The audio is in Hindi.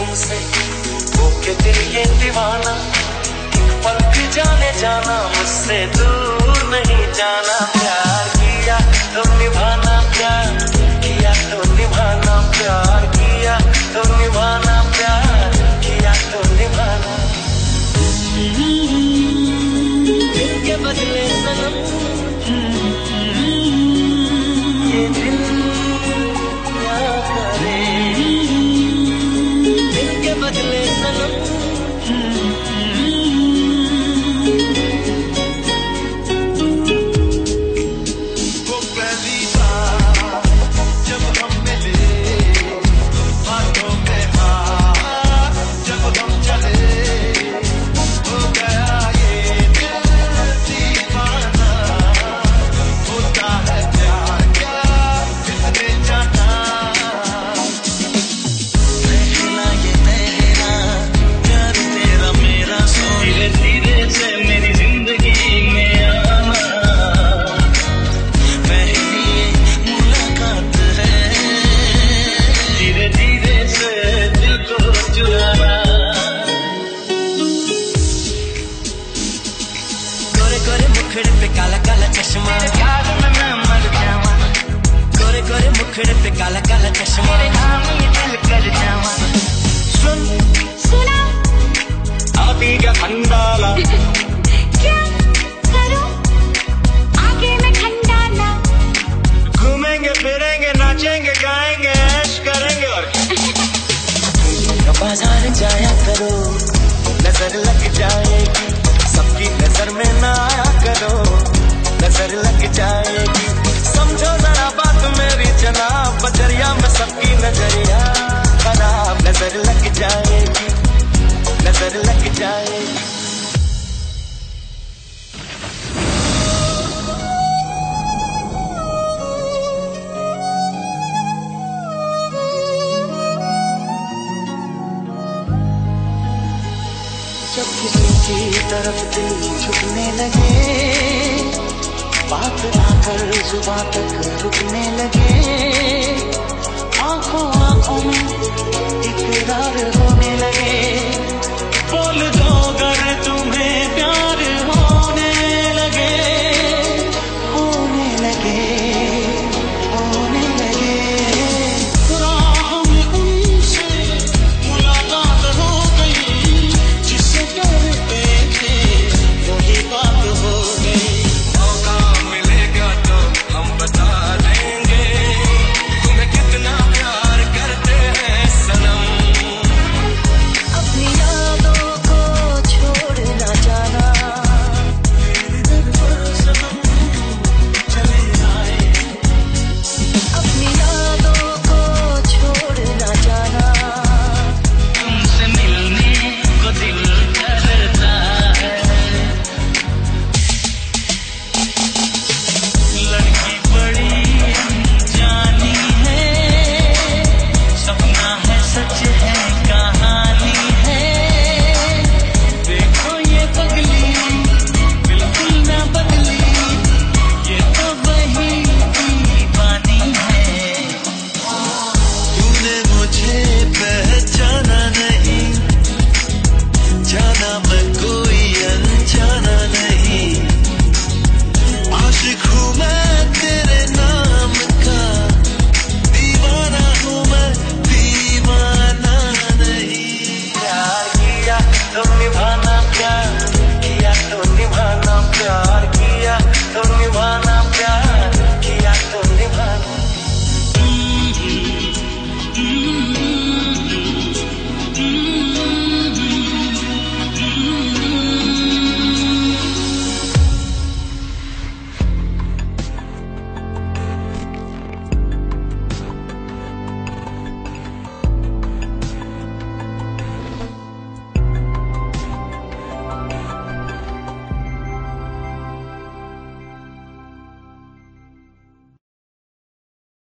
तुमसे होके दिल ये दीवाना, एक पल भी जाने जाना, मुझसे दूर नहीं जाना। प्यार किया तो निभाना, प्यार किया तो निभाना, प्यार किया तो निभाना, प्यार किया तो निभाना। दिल के बदले सनम ये दिल क्या करे, दिल के बदले सनम वो पहली बार जब हम मिले, हाथों में हाथ जब हम चले, हो गया ये दिल दीवाना। होता है प्यार क्या किसने जाना, रहना ये रहना प्यार तेरा मेरा सो, धीरे धीरे से मेरी जिंदगी में आना, पहली ये मुलाकात है, धीरे धीरे से दिल को चुराना। गोरे गोरे मुखड़े पे काला काला चश्मा, प्यार में मैं मर जावा, गोरे गोरे मुखड़े पे काला काला चश्मा, तेरे नाम ये दिल कर जावा। सुन सुना आती क्या खंडाला, क्या करूं आगे मैं खंडाला, घूमेंगे फिरेंगे नाचेंगे गाएंगे ऐश करेंगे और बाजार जाया करो, नजर लग जाएगी, सबकी नजर में ना आया करो, नजर लग जाएगी। समझो जरा बात मेरी जनाब, बजरिया में सबकी नजरिया खराब, नजर लग जाएगी, नजर लग जाएगी। जब किसी की तरफ दिल झुकने लगे, बात ना कर जुबां तक रुकने लगे, आंखों आंखों में इकरार